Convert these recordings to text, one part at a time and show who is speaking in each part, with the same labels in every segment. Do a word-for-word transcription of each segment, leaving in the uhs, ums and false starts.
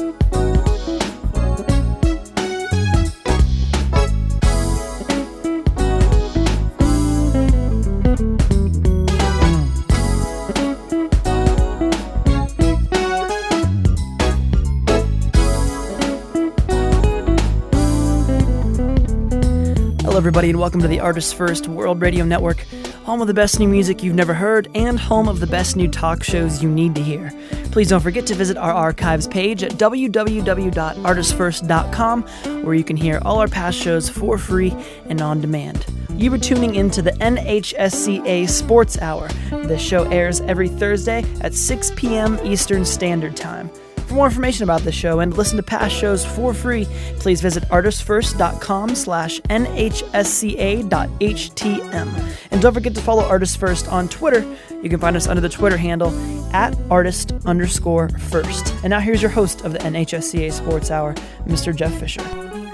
Speaker 1: Hello, everybody, and welcome to the Artists First World Radio Network, home of the best new music you've never heard and home of the best new talk shows you need to hear. Please don't forget to visit our archives page at w w w dot artist first dot com, where you can hear all our past shows for free and on demand. You were tuning into the N H S C A Sports Hour. This show airs every Thursday at six p.m. Eastern Standard Time. For more information about the show and listen to past shows for free, please visit artist first dot com slash N H S C A dot H T M. And don't forget to follow Artist First on Twitter. You can find us under the Twitter handle at artist underscore first. And now here's your host of the N H S C A Sports Hour, Mister Jeff Fisher.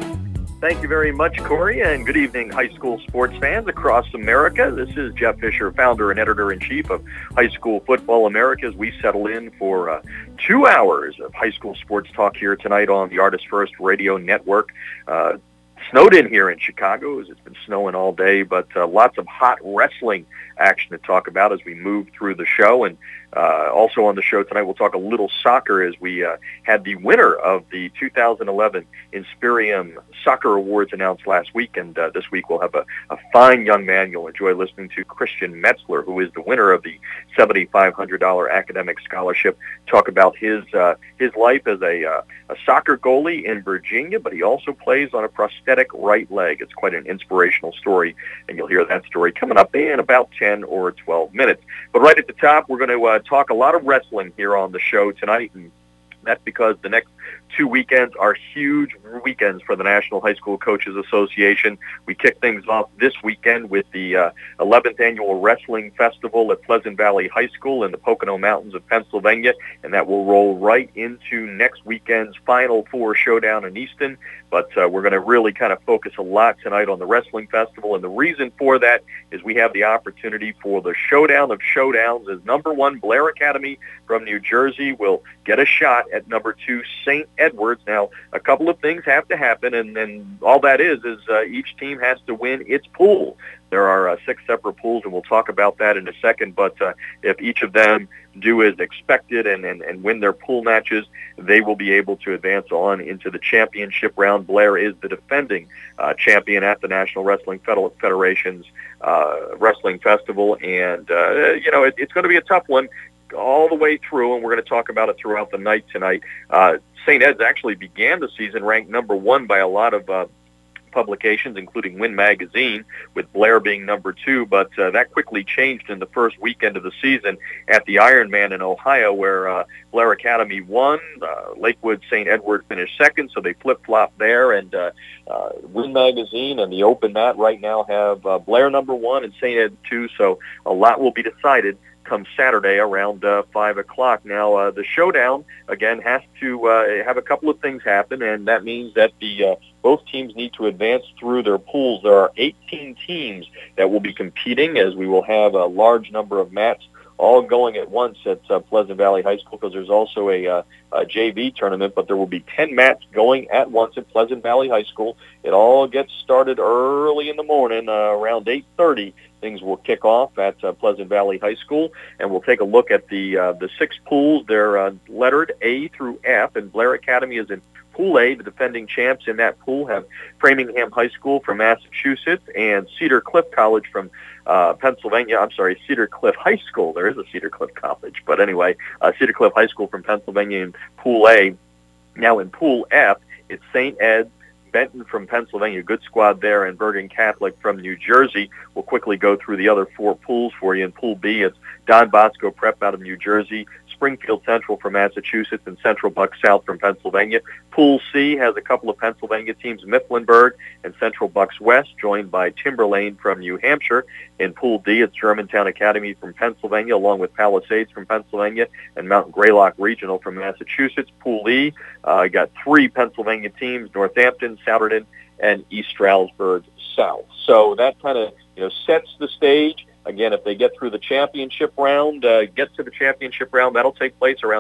Speaker 2: Thank you very much, Corey, and good evening, high school sports fans across America. This is Jeff Fisher, founder and editor-in-chief of High School Football America, as we settle in for uh, two hours of high school sports talk here tonight on the Artist First Radio Network. Uh, snowed in here in Chicago, as it's been snowing all day, but uh, lots of hot wrestling action to talk about as we move through the show. And uh, also on the show tonight, we'll talk a little soccer as we uh, had the winner of the two thousand eleven Inspirium Soccer Awards announced last week. And uh, this week we'll have a, a fine young man you'll enjoy listening to, Christian Metzler, who is the winner of the seven thousand five hundred dollars academic scholarship. Talk about his uh, his life as a, uh, a soccer goalie in Virginia, but he also plays on a prosthetic right leg. It's quite an inspirational story, and you'll hear that story coming up in about ten or twelve minutes. But right at the top, we're going to uh, talk a lot of wrestling here on the show tonight, and that's because the next two weekends are huge weekends for the National High School Coaches Association. We kick things off this weekend with the uh, eleventh Annual Wrestling Festival at Pleasant Valley High School in the Pocono Mountains of Pennsylvania, and that will roll right into next weekend's Final Four showdown in Easton. But uh, we're going to really kind of focus a lot tonight on the Wrestling Festival, and the reason for that is we have the opportunity for the showdown of showdowns as number one Blair Academy from New Jersey will get a shot at number two Saint Edwards. Now, a couple of things have to happen, and, and all that is is uh, each team has to win its pool. There are uh, six separate pools, and we'll talk about that in a second, but uh, if each of them do as expected and, and, and win their pool matches, they will be able to advance on into the championship round. Blair is the defending uh, champion at the National Wrestling Federation's uh, Wrestling Festival, and, uh, you know, it, it's going to be a tough one all the way through, and we're going to talk about it throughout the night tonight. Uh, Saint Ed's actually began the season ranked number one by a lot of uh, publications, including Win Magazine, with Blair being number two, but uh, that quickly changed in the first weekend of the season at the Ironman in Ohio, where uh, Blair Academy won. Uh, Lakewood Saint Edward finished second, so they flip-flopped there, and uh, uh, Win Magazine and the Open Mat right now have uh, Blair number one and Saint Ed two, so a lot will be decided come Saturday around uh, five o'clock. Now, uh, the showdown, again, has to uh, have a couple of things happen, and that means that the uh, both teams need to advance through their pools. There are eighteen teams that will be competing, as we will have a large number of mats all going at once at uh, Pleasant Valley High School, because there's also a, uh, a J V tournament, but there will be ten mats going at once at Pleasant Valley High School. It all gets started early in the morning, uh, around eight thirty. Things will kick off at uh, Pleasant Valley High School, and we'll take a look at the uh, the six pools. They're uh, lettered A through F, and Blair Academy is in Pool A. The defending champs in that pool have Framingham High School from Massachusetts and Cedar Cliff College from uh, Pennsylvania. I'm sorry, Cedar Cliff High School. There is a Cedar Cliff College, but anyway, uh, Cedar Cliff High School from Pennsylvania in Pool A. Now in Pool F, it's Saint Ed's, Benton from Pennsylvania, good squad there, and Bergen Catholic from New Jersey. We'll quickly go through the other four pools for you. In Pool B, it's Don Bosco Prep out of New Jersey, Springfield Central from Massachusetts, and Central Buck South from Pennsylvania. Pool C has a couple of Pennsylvania teams, Mifflinburg and Central Bucks West, joined by Timberlane from New Hampshire. In Pool D, it's Germantown Academy from Pennsylvania, along with Palisades from Pennsylvania and Mountain Greylock Regional from Massachusetts. Pool E, uh, got three Pennsylvania teams, Northampton, Souderton, and East Stroudsburg South. So that kind of, you know, sets the stage. Again, if they get through the championship round, uh, get to the championship round, that'll take place around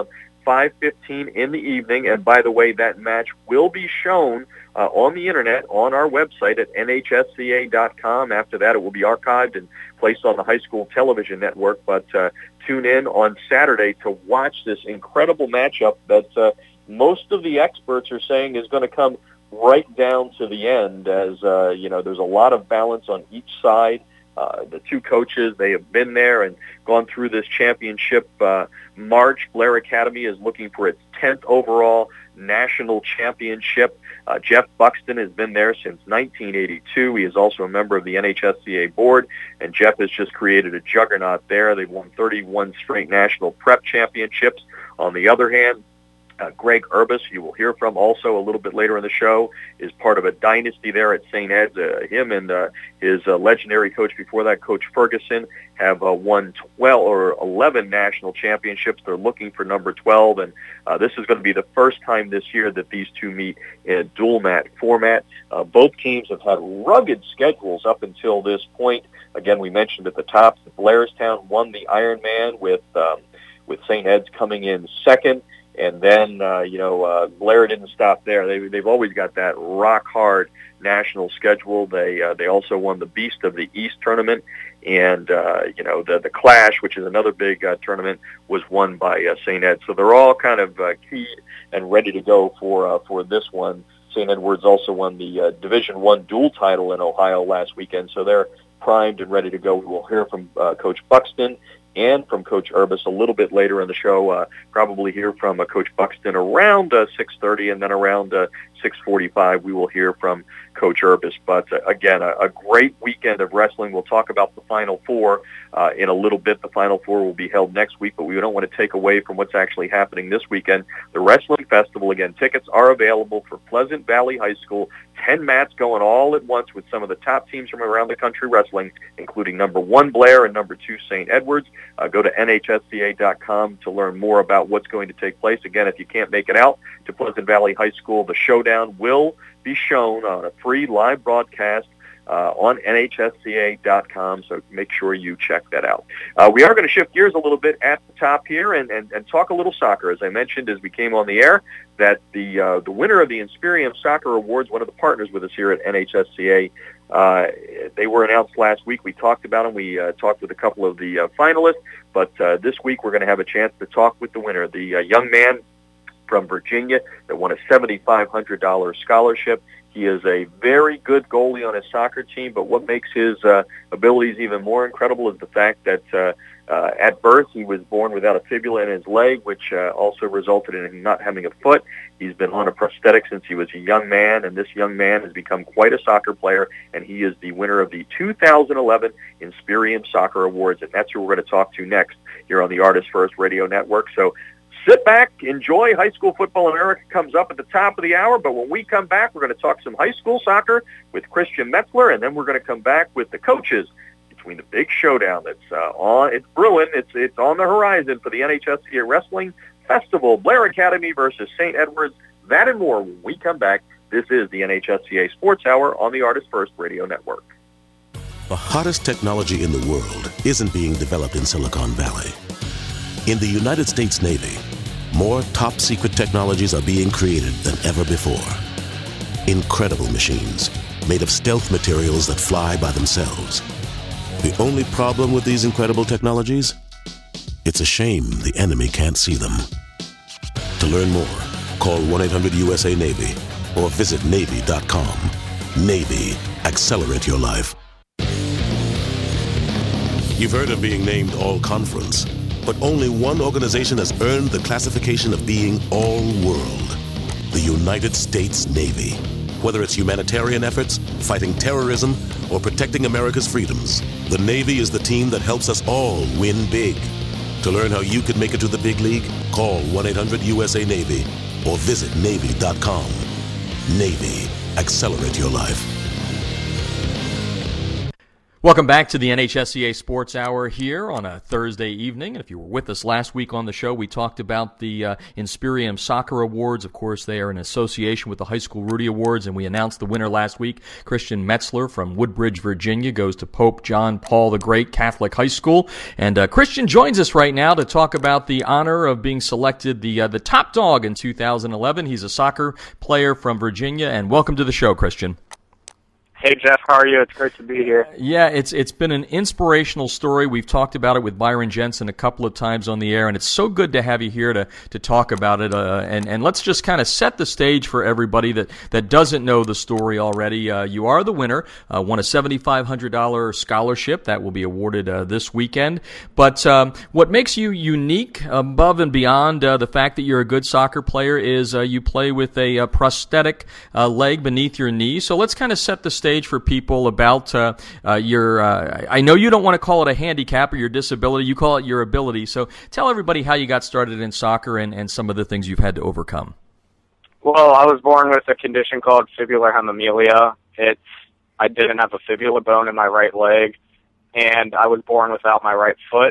Speaker 2: five fifteen in the evening. And by the way, that match will be shown uh, on the internet on our website at N H S C A dot com. After that, it will be archived and placed on the high school television network. But uh, tune in on Saturday to watch this incredible matchup that uh, most of the experts are saying is going to come right down to the end, as uh, you know, there's a lot of balance on each side. Uh, the two coaches, they have been there and gone through this championship uh, march. Blair Academy is looking for its tenth overall national championship. Uh, Jeff Buxton has been there since nineteen eighty-two. He is also a member of the N H S C A board, and Jeff has just created a juggernaut there. They've won thirty-one straight national prep championships. On the other hand, Uh, Greg Urbis, you will hear from also a little bit later in the show, is part of a dynasty there at Saint Ed's. Uh, him and uh, his uh, legendary coach before that, Coach Ferguson, have uh, won twelve or eleven national championships. They're looking for number twelve, and uh, this is going to be the first time this year that these two meet in a dual mat format. Uh, both teams have had rugged schedules up until this point. Again, we mentioned at the top that Blairstown won the Ironman with um, with Saint Ed's coming in second. And then, uh, you know, uh, Blair didn't stop there. They, they've always got that rock-hard national schedule. They uh, they also won the Beast of the East tournament. And, uh, you know, the the Clash, which is another big uh, tournament, was won by uh, Saint Ed. So they're all kind of uh, keyed and ready to go for uh, for this one. Saint Edward's also won the uh, Division One dual title in Ohio last weekend. So they're primed and ready to go. We will hear from uh, Coach Buxton and from Coach Urbis a little bit later in the show. Uh, probably hear from uh, Coach Buxton around uh, six thirty, and then around uh, six forty-five we will hear from Coach Urbis. But uh, again, a, a great weekend of wrestling. We'll talk about the Final Four uh, in a little bit. The Final Four will be held next week, but we don't want to take away from what's actually happening this weekend. The Wrestling Festival, again, tickets are available for Pleasant Valley High School. Ten mats going all at once with some of the top teams from around the country wrestling, including number one Blair and number two Saint Edward's. Uh, go to N H S C A dot com to learn more about what's going to take place. Again, if you can't make it out to Pleasant Valley High School, the showdown will be shown on a free live broadcast uh, on N H S C A dot com, so make sure you check that out. Uh, we are going to shift gears a little bit at the top here and, and, and talk a little soccer. As I mentioned as we came on the air, that the uh, the winner of the Inspirium Soccer Awards, one of the partners with us here at N H S C A, uh, they were announced last week. We talked about them. We uh, talked with a couple of the uh, finalists, but uh, this week we're going to have a chance to talk with the winner, the uh, young man from Virginia that won a seven thousand five hundred dollars scholarship. He is a very good goalie on his soccer team, but what makes his uh, abilities even more incredible is the fact that uh, uh, at birth he was born without a fibula in his leg, which uh, also resulted in him not having a foot. He's been on a prosthetic since he was a young man, and this young man has become quite a soccer player, and he is the winner of the two thousand eleven Inspirium Soccer Awards, and that's who we're going to talk to next here on the Artist First Radio Network. So sit back, enjoy. High School Football America comes up at the top of the hour, but when we come back, we're going to talk some high school soccer with Christian Metzler, and then we're going to come back with the coaches between the big showdown that's uh, on. It's brewing. It's it's on the horizon for the N H S C A Wrestling Festival. Blair Academy versus Saint Edward's. That and more when we come back. This is the N H S C A Sports Hour on the Artist First Radio Network.
Speaker 3: The hottest technology in the world isn't being developed in Silicon Valley. In the United States Navy, more top-secret technologies are being created than ever before. Incredible machines made of stealth materials that fly by themselves. The only problem with these incredible technologies? It's a shame the enemy can't see them. To learn more, call one eight hundred U S A Navy or visit Navy dot com. Navy, accelerate your life. You've heard of being named All-Conference, but only one organization has earned the classification of being all-world: the United States Navy. Whether it's humanitarian efforts, fighting terrorism, or protecting America's freedoms, the Navy is the team that helps us all win big. To learn how you can make it to the big league, call one eight hundred U S A Navy or visit Navy dot com. Navy, accelerate your life.
Speaker 4: Welcome back to the N H S C A Sports Hour here on a Thursday evening. And if you were with us last week on the show, we talked about the uh, Inspirium Soccer Awards. Of course, they are in association with the High School Rudy Awards, and we announced the winner last week. Christian Metzler from Woodbridge, Virginia, goes to Pope John Paul the Great Catholic High School. And uh, Christian joins us right now to talk about the honor of being selected the uh, the top dog in two thousand eleven. He's a soccer player from Virginia, and welcome to the show, Christian.
Speaker 5: Hey, Jeff, how are you? It's great to be here.
Speaker 4: Yeah, it's it's been an inspirational story. We've talked about it with Byron Jensen a couple of times on the air, and it's so good to have you here to, to talk about it. Uh, and, and let's just kind of set the stage for everybody that, that doesn't know the story already. Uh, you are the winner, uh, won a seven thousand five hundred dollars scholarship that will be awarded uh, this weekend. But um, what makes you unique above and beyond uh, the fact that you're a good soccer player is uh, you play with a, a prosthetic uh, leg beneath your knee. So let's kind of set the stage for people about uh, uh, your, uh, I know you don't want to call it a handicap or your disability, you call it your ability. So tell everybody how you got started in soccer and, and some of the things you've had to overcome.
Speaker 5: Well, I was born with a condition called fibular hemimelia. It's, I didn't have a fibula bone in my right leg, and I was born without my right foot.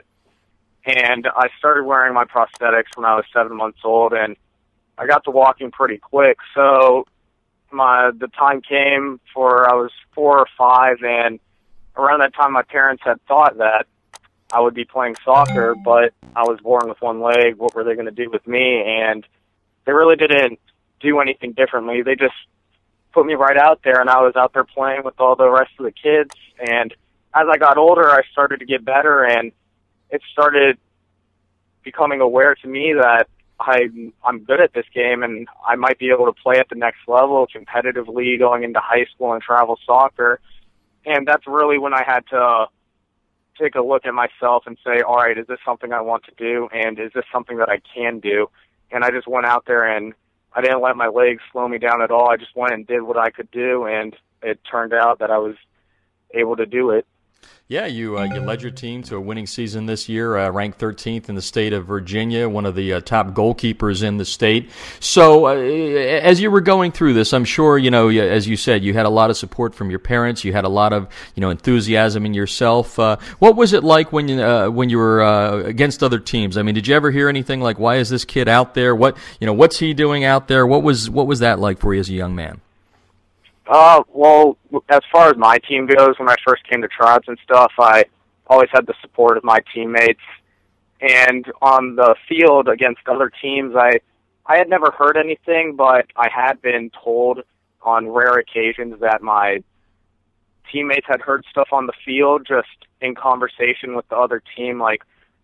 Speaker 5: And I started wearing my prosthetics when I was seven months old, and I got to walking pretty quick. So my the time came for I was four or five, and around that time my parents had thought that I would be playing soccer, but I was born with one leg. What were they going to do with me? And they really didn't do anything differently. They just put me right out there, and I was out there playing with all the rest of the kids. And as I got older, I started to get better, and it started becoming aware to me that I, I'm good at this game, and I might be able to play at the next level competitively going into high school and travel soccer. And that's really when I had to take a look at myself and say, all right, is this something I want to do, and is this something that I can do? And I just went out there, and I didn't let my legs slow me down at all. I just went and did what I could do, and it turned out that I was able to do it.
Speaker 4: Yeah, you uh, you led your team to a winning season this year, uh, ranked thirteenth in the state of Virginia, one of the uh, top goalkeepers in the state. So uh, as you were going through this, I'm sure, you know, as you said, you had a lot of support from your parents. You had a lot of, you know, enthusiasm in yourself. Uh, what was it like when you uh, when you were uh, against other teams? I mean, did you ever hear anything like, why is this kid out there? What, you know, what's he doing out there? What was what was that like for you as a young man?
Speaker 5: Uh, well, as far as my team goes, when I first came to tribes and stuff, I always had the support of my teammates. And on the field against other teams, I, I had never heard anything, but I had been told on rare occasions that my teammates had heard stuff on the field just in conversation with the other team. Like,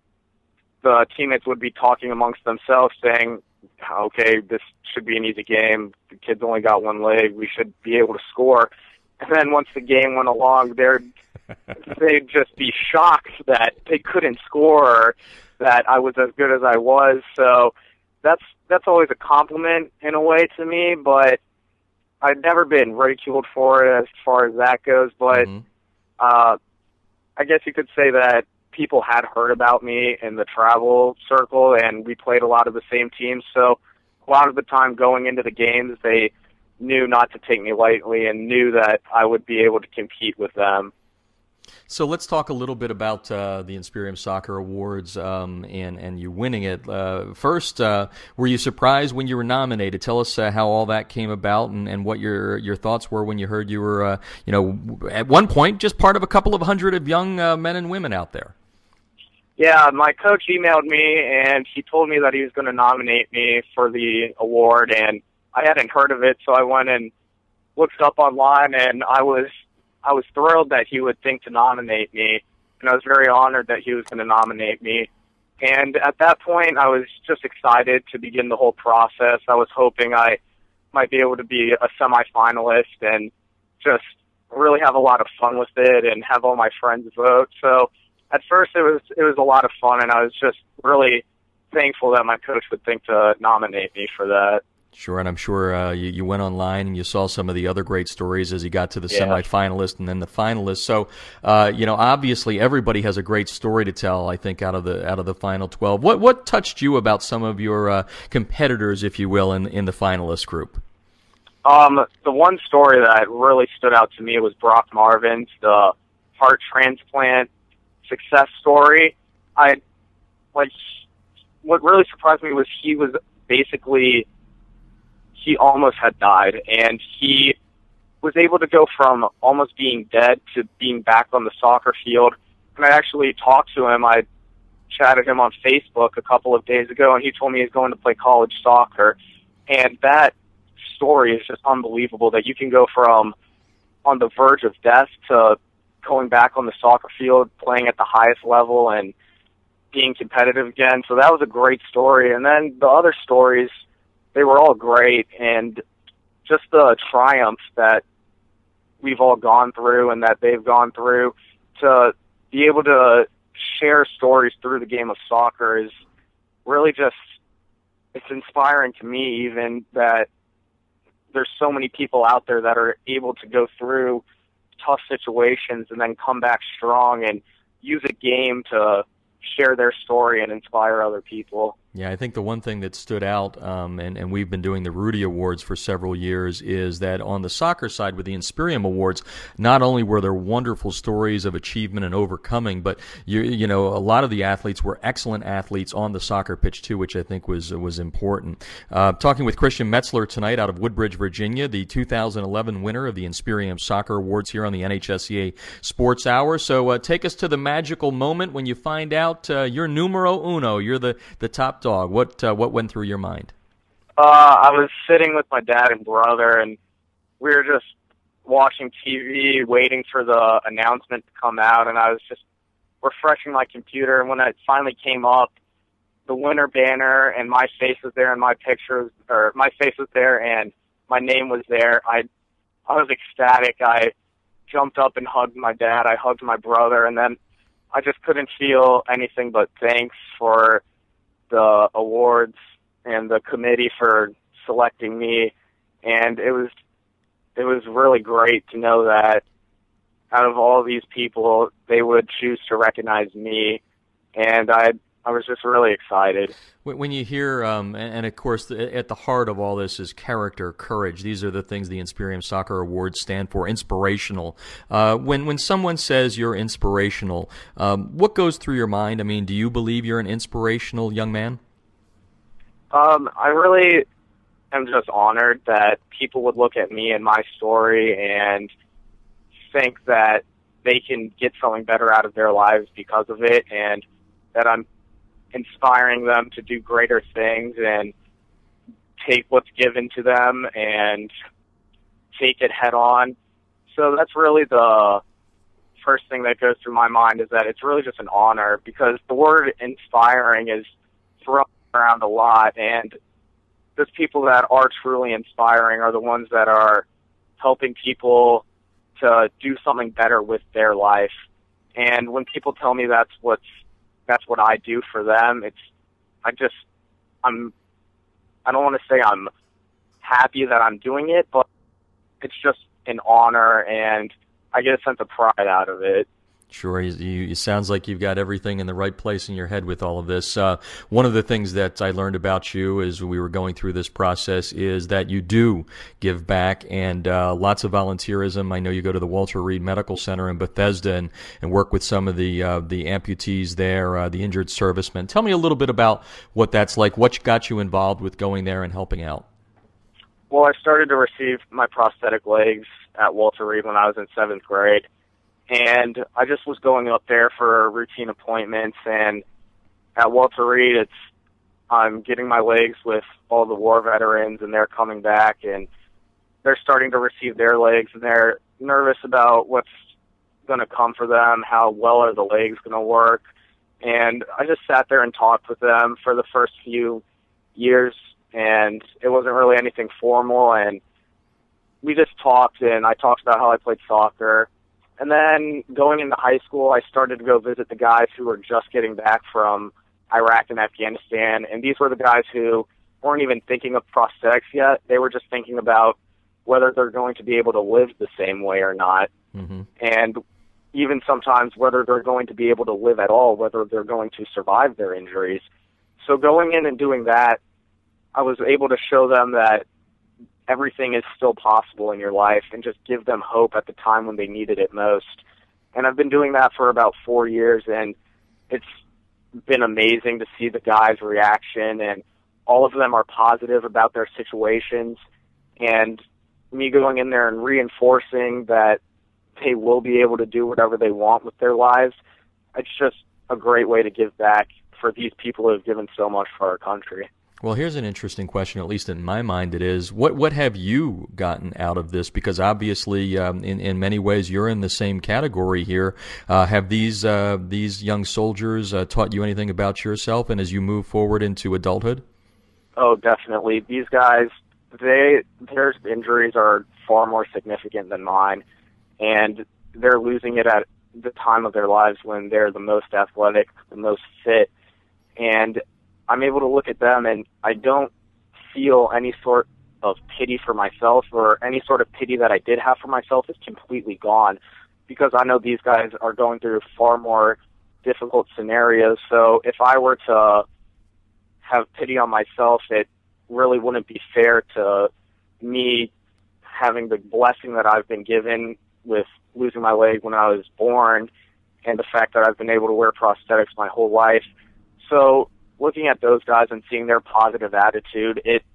Speaker 5: the teammates would be talking amongst themselves saying, okay, this should be an easy game. The kid's only got one leg. We should be able to score. And then once the game went along, they'd, they'd just be shocked that they couldn't score or that I was as good as I was. So that's that's always a compliment in a way to me, but I've never been ridiculed for it as far as that goes. But mm-hmm. uh, I guess you could say that people had heard about me in the travel circle, and we played a lot of the same teams. So a lot of the time going into the games, they knew not to take me lightly and knew that I would be able to compete with them.
Speaker 4: So let's talk a little bit about uh, the Inspirium Soccer Awards um, and, and you winning it. Uh, first, uh, were you surprised when you were nominated? Tell us uh, how all that came about and, and what your your thoughts were when you heard you were, uh, you know, at one point just part of a couple of hundred of young uh, men and women out there.
Speaker 5: Yeah, my coach emailed me, and he told me that he was going to nominate me for the award, and I hadn't heard of it, so I went and looked up online, and I was I was thrilled that he would think to nominate me, and I was very honored that he was going to nominate me. And at that point, I was just excited to begin the whole process. I was hoping I might be able to be a semifinalist and just really have a lot of fun with it and have all my friends vote. So at first, it was it was a lot of fun, and I was just really thankful that my coach would think to nominate me for that.
Speaker 4: Sure, and I'm sure uh, you, you went online and you saw some of the other great stories as you got to the
Speaker 5: yeah.
Speaker 4: semifinalist and then the finalist. So, uh, you know, obviously everybody has a great story to tell, I think, out of the out of the final twelve. What what touched you about some of your uh, competitors, if you will, in in the finalist group?
Speaker 5: Um, the one story that really stood out to me was Brock Marvin's, the heart transplant success story. I like what really surprised me was he was basically he almost had died, and he was able to go from almost being dead to being back on the soccer field. And I actually talked to him. I chatted him on Facebook a couple of days ago, and he told me he's going to play college soccer. And that story is just unbelievable, that you can go from on the verge of death to going back on the soccer field, playing at the highest level and being competitive again. So that was a great story. And then the other stories, they were all great, and just the triumph that we've all gone through and that they've gone through, to be able to share stories through the game of soccer is really just, it's inspiring to me, even that there's so many people out there that are able to go through tough situations and then come back strong and use a game to share their story and inspire other people.
Speaker 4: Yeah, I think the one thing that stood out, um, and, and we've been doing the Rudy Awards for several years, is that on the soccer side with the Inspirium Awards, not only were there wonderful stories of achievement and overcoming, but you you know a lot of the athletes were excellent athletes on the soccer pitch too, which I think was was important. Uh, talking with Christian Metzler tonight out of Woodbridge, Virginia, the two thousand eleven winner of the Inspirium Soccer Awards here on the N H S C A Sports Hour. So uh, take us to the magical moment when you find out uh, you're numero uno, you're the, the top dog. What uh, what went through your mind?
Speaker 5: Uh, I was sitting with my dad and brother, and we were just watching T V, waiting for the announcement to come out, and I was just refreshing my computer, and when it finally came up, the winner banner, and my face was there, and my picture, or my face was there, and my name was there. I, I was ecstatic. I jumped up and hugged my dad. I hugged my brother, and then I just couldn't feel anything but thanks for the awards and the committee for selecting me. And it was it was really great to know that out of all these people, they would choose to recognize me. And I I was just really excited.
Speaker 4: When you hear, um, and of course, at the heart of all this is character, courage. These are the things the Inspirium Soccer Awards stand for, inspirational. Uh, when when someone says you're inspirational, um, what goes through your mind? I mean, do you believe you're an inspirational young man?
Speaker 5: Um, I really am just honored that people would look at me and my story and think that they can get something better out of their lives because of it, and that I'm inspiring them to do greater things and take what's given to them and take it head on. So that's really the first thing that goes through my mind, is that it's really just an honor, because the word inspiring is thrown around a lot, and those people that are truly inspiring are the ones that are helping people to do something better with their life. And when people tell me that's what's that's what I do for them, it's, I just, I'm, I don't want to say I'm happy that I'm doing it, but it's just an honor, and I get a sense of pride out of it.
Speaker 4: Sure. You, you, it sounds like you've got everything in the right place in your head with all of this. Uh, one of the things that I learned about you as we were going through this process is that you do give back, and uh, lots of volunteerism. I know you go to the Walter Reed Medical Center in Bethesda and, and work with some of the uh, the amputees there, uh, the injured servicemen. Tell me a little bit about what that's like, what got you involved with going there and helping out.
Speaker 5: Well, I started to receive my prosthetic legs at Walter Reed when I was in seventh grade. And I just was going up there for routine appointments, and at Walter Reed, it's, I'm getting my legs with all the war veterans, and they're coming back, and they're starting to receive their legs, and they're nervous about what's going to come for them, how well are the legs going to work. And I just sat there and talked with them for the first few years, and it wasn't really anything formal, and we just talked, and I talked about how I played soccer. And then going into high school, I started to go visit the guys who were just getting back from Iraq and Afghanistan. And these were the guys who weren't even thinking of prosthetics yet. They were just thinking about whether they're going to be able to live the same way or not. Mm-hmm. And even sometimes whether they're going to be able to live at all, whether they're going to survive their injuries. So going in and doing that, I was able to show them that everything is still possible in your life, and just give them hope at the time when they needed it most. And I've been doing that for about four years, and it's been amazing to see the guys' reaction, and all of them are positive about their situations, and me going in there and reinforcing that they will be able to do whatever they want with their lives. It's just a great way to give back for these people who have given so much for our country.
Speaker 4: Well, here's an interesting question, at least in my mind it is. What what have you gotten out of this? Because obviously, um, in, in many ways, you're in the same category here. Uh, have these uh, these young soldiers uh, taught you anything about yourself and as you move forward into adulthood?
Speaker 5: Oh, definitely. These guys, they their injuries are far more significant than mine, and they're losing it at the time of their lives when they're the most athletic, the most fit, and I'm able to look at them and I don't feel any sort of pity for myself, or any sort of pity that I did have for myself is completely gone, because I know these guys are going through far more difficult scenarios. So if I were to have pity on myself, it really wouldn't be fair to me having the blessing that I've been given with losing my leg when I was born, and the fact that I've been able to wear prosthetics my whole life. So looking at those guys and seeing their positive attitude, it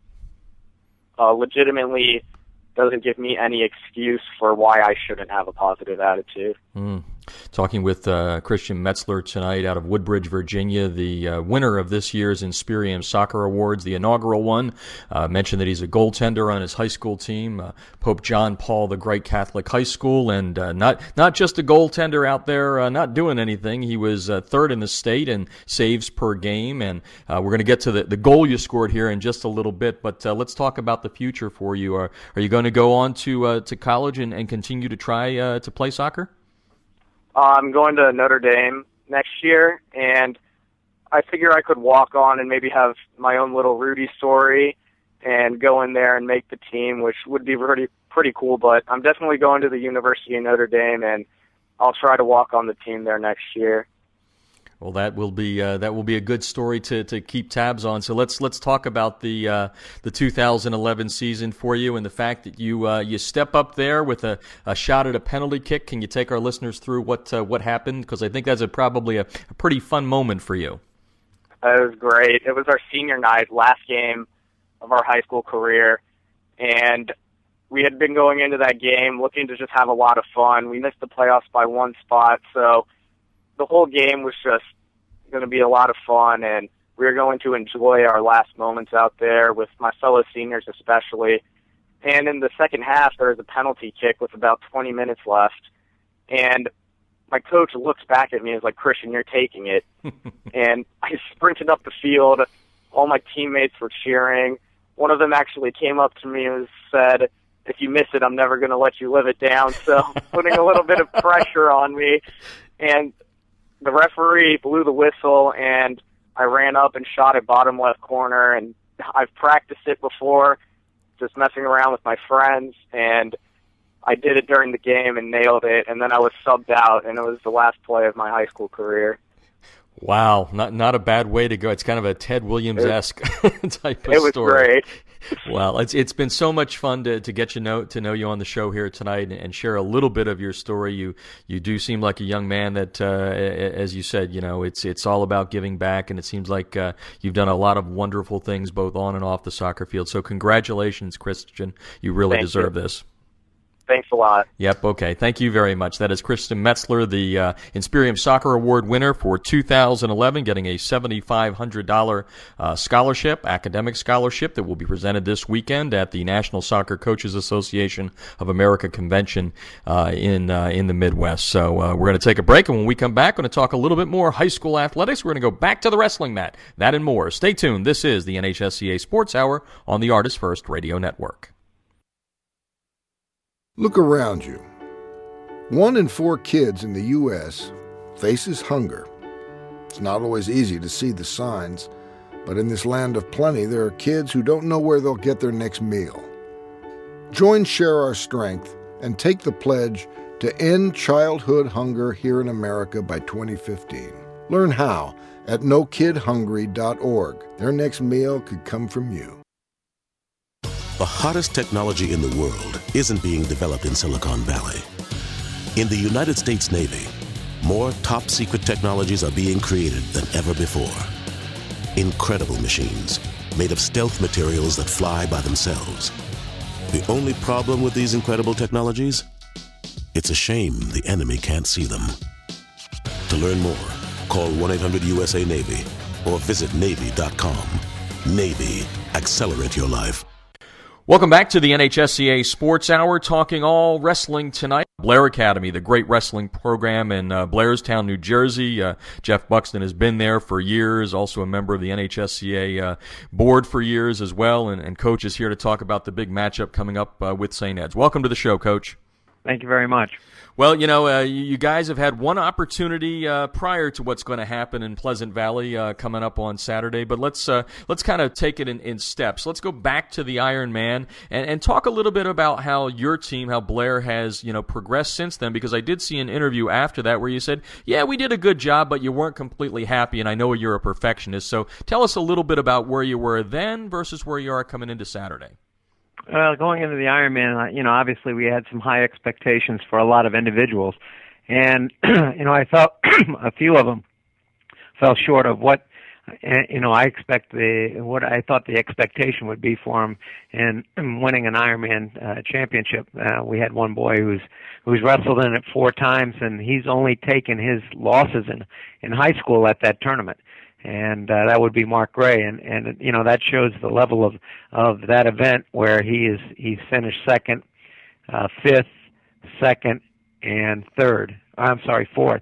Speaker 5: uh, legitimately doesn't give me any excuse for why I shouldn't have a positive attitude. Mm.
Speaker 4: Talking with uh, Christian Metzler tonight out of Woodbridge, Virginia, the uh, winner of this year's Inspirium Soccer Awards, the inaugural one. Uh, mentioned that he's a goaltender on his high school team, uh, Pope John Paul the Great Catholic High School, and uh, not not just a goaltender out there uh, not doing anything. He was uh, third in the state in saves per game, and uh, we're going to get to the, the goal you scored here in just a little bit, but uh, let's talk about the future for you. Are, are you going to go on to uh, to college and, and continue to try uh, to play soccer?
Speaker 5: I'm going to Notre Dame next year, and I figure I could walk on and maybe have my own little Rudy story and go in there and make the team, which would be pretty pretty cool. But I'm definitely going to the University of Notre Dame, and I'll try to walk on the team there next year.
Speaker 4: Well, that will be uh, that will be a good story to, to keep tabs on. So let's let's talk about the uh, the two thousand eleven season for you, and the fact that you uh, you step up there with a, a shot at a penalty kick. Can you take our listeners through what uh, what happened? Because I think that's a, probably a, a pretty fun moment for you.
Speaker 5: It was great. It was our senior night, last game of our high school career, and we had been going into that game looking to just have a lot of fun. We missed the playoffs by one spot, so the whole game was just going to be a lot of fun, and we were going to enjoy our last moments out there with my fellow seniors especially. And in the second half, there was a penalty kick with about twenty minutes left, and my coach looks back at me and is like, "Christian, you're taking it." And I sprinted up the field. All my teammates were cheering. One of them actually came up to me and said, "If you miss it, I'm never going to let you live it down." So putting a little bit of pressure on me. And the referee blew the whistle, and I ran up and shot at bottom left corner, and I've practiced it before, just messing around with my friends, and I did it during the game and nailed it, and then I was subbed out, and it was the last play of my high school career.
Speaker 4: Wow, not not a bad way to go. It's kind of a Ted Williams-esque it, type of
Speaker 5: it was
Speaker 4: story.
Speaker 5: Great.
Speaker 4: Well, it's it's been so much fun to to get you know to know you on the show here tonight and share a little bit of your story. You you do seem like a young man that, uh, as you said, you know, it's it's all about giving back, and it seems like uh, you've done a lot of wonderful things both on and off the soccer field. So congratulations, Christian. You really
Speaker 5: Thank
Speaker 4: deserve
Speaker 5: you.
Speaker 4: this.
Speaker 5: Thanks a lot.
Speaker 4: Yep, okay. Thank you very much. That is Christian Metzler, the uh, Inspirium Soccer Award winner for two thousand eleven, getting a seven thousand five hundred dollars uh, scholarship, academic scholarship that will be presented this weekend at the National Soccer Coaches Association of America Convention uh, in uh, in the Midwest. So uh, we're going to take a break, and when we come back, we're going to talk a little bit more high school athletics. We're going to go back to the wrestling mat. That and more. Stay tuned. This is the N H S C A Sports Hour on the Artist First Radio Network.
Speaker 6: Look around you. One in four kids in the U S faces hunger. It's not always easy to see the signs, but in this land of plenty, there are kids who don't know where they'll get their next meal. Join Share Our Strength and take the pledge to end childhood hunger here in America by twenty fifteen. Learn how at no kid hungry dot org. Their next meal could come from you.
Speaker 3: The hottest technology in the world isn't being developed in Silicon Valley. In the United States Navy, more top-secret technologies are being created than ever before. Incredible machines made of stealth materials that fly by themselves. The only problem with these incredible technologies? It's a shame the enemy can't see them. To learn more, call one eight hundred U S A Navy or visit Navy dot com. Navy, accelerate your life.
Speaker 4: Welcome back to the N H S C A Sports Hour, talking all wrestling tonight. Blair Academy, the great wrestling program in uh, Blairstown, New Jersey. Uh, Jeff Buxton has been there for years, also a member of the N H S C A uh, board for years as well, and, and Coach is here to talk about the big matchup coming up uh, with Saint Ed's. Welcome to the show, Coach.
Speaker 7: Thank you very much.
Speaker 4: Well, you know, uh, you guys have had one opportunity uh, prior to what's going to happen in Pleasant Valley uh, coming up on Saturday, but let's uh, let's kind of take it in, in steps. Let's go back to the Ironman and, and talk a little bit about how your team, how Blair has, you know, progressed since then, because I did see an interview after that where you said, yeah, we did a good job, but you weren't completely happy, and I know you're a perfectionist. So tell us a little bit about where you were then versus where you are coming into Saturday.
Speaker 7: Well, going into the Ironman, you know, obviously we had some high expectations for a lot of individuals, and you know, I felt a few of them fell short of what you know I expect the what I thought the expectation would be for them in winning an Ironman uh, championship. Uh, we had one boy who's who's wrestled in it four times, and he's only taken his losses in in high school at that tournament. And uh, that would be Mark Gray, and and you know that shows the level of of that event where he is he's finished second, uh, fifth, second, and third. I'm sorry, fourth.